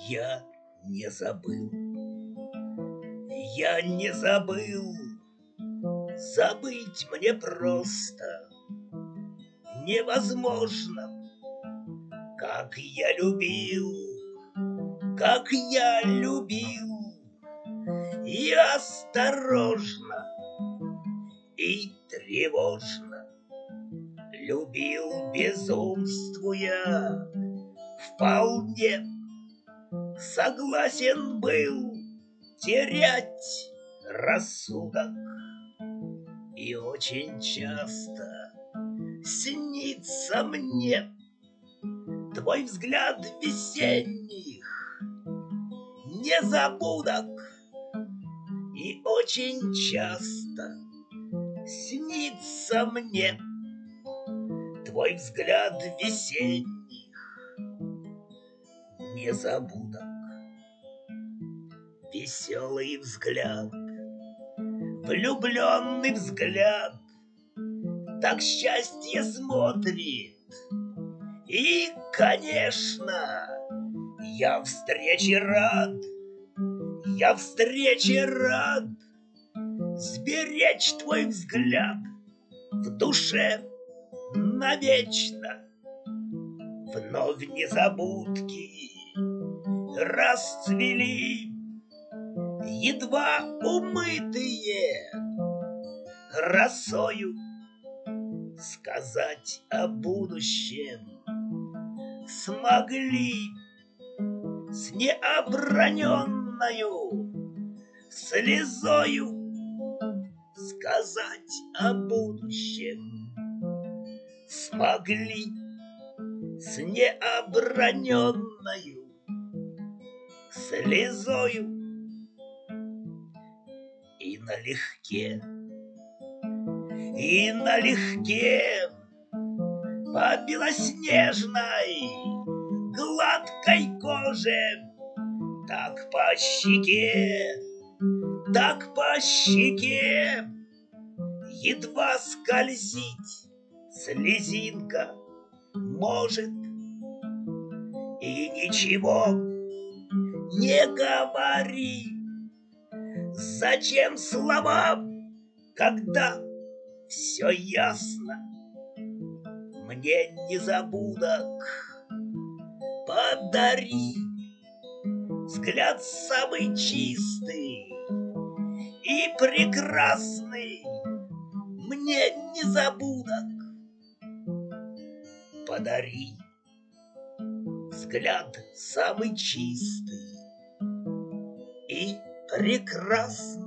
Я не забыл, я не забыл, забыть мне просто невозможно. Как я любил, как я любил, и осторожно, и тревожно. Любил, безумствуя, вполне согласен был терять рассудок. И очень часто снится мне твой взгляд весенних незабудок. И очень часто снится мне твой взгляд весенних незабудок. Веселый взгляд, влюбленный взгляд, так счастье смотрит. И, конечно, я встрече рад, я встрече рад сберечь твой взгляд в душе навечно. Вновь незабудки расцвели, едва умытые росою. Сказать о будущем смогли с необроненною слезою. Сказать о будущем смогли с необроненною слезою. И налегке по белоснежной гладкой коже, так по щеке едва скользить слезинка может. И ничего не говори, зачем слова, когда все ясно. Мне незабудок подари взгляд самый чистый и прекрасный. Мне незабудок подари взгляд самый чистый и прекрасный.